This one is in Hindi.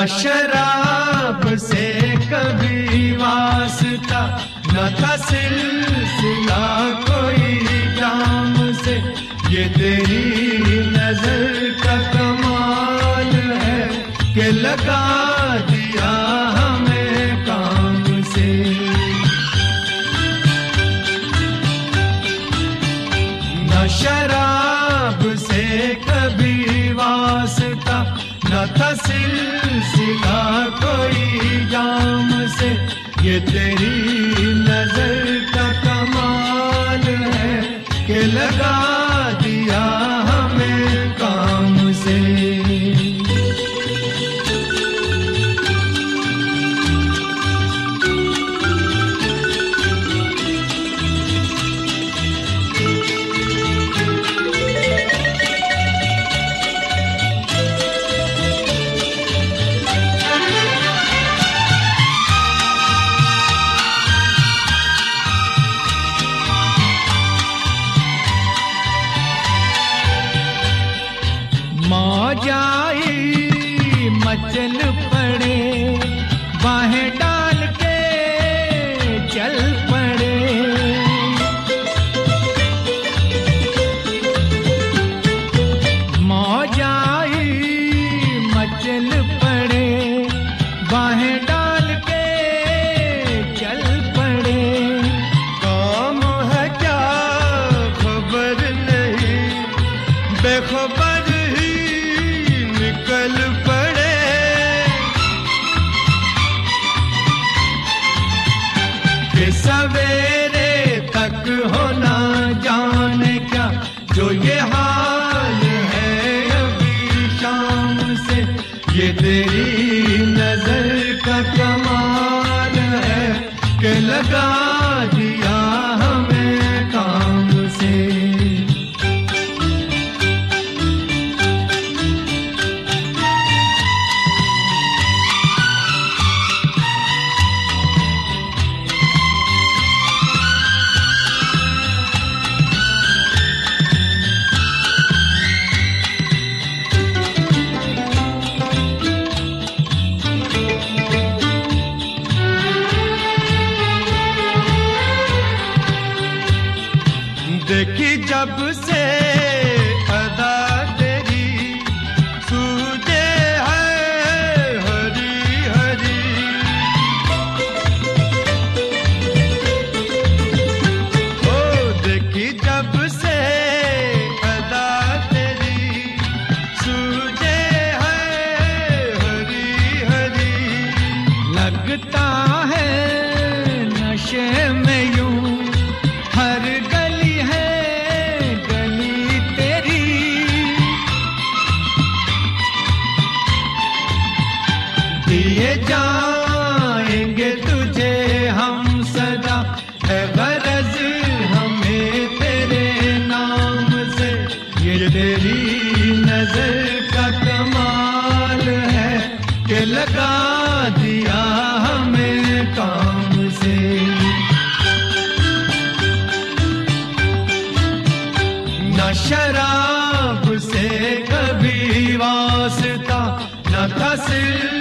न शराब से कभी वास्ता, न था सिलसिला कोई जाम से। ये तेरी नजर का कमाल है कि लगा दिया हमें काम से। न शराब से कभी वास्ता, न था सिलसिला कोई जाम से। ये तेरी नजर का कमाल है कि लगा दिया हमें काम से। मौजाई मचल पड़े, बाहें डाल के चल पड़े। मौजाई मचल पड़े, बाहें डाल के चल पड़े। काम है क्या खबर नहीं, बेखबर निकल पड़े। कि सवेरे तक हो ना जाने क्या, जो ये हाल है अभी शाम से। ये तेरी नजर का कमाल है कि लगा दिया हमें काम से। देखी जब से अदा तेरी, सूझे है हरी हरी। ओ देखी जब से अदा तेरी, सूझे है हरी हरी। लगता है नशे में यूं हर गली है गली तेरी। दिए जाएंगे तुझे हम सदा, है गरज हमें तेरे नाम से। ये तेरी नजर का कमाल है कि लगा दिया हमें काम से। न शराब से कभी वास्ता, न था सिलसिला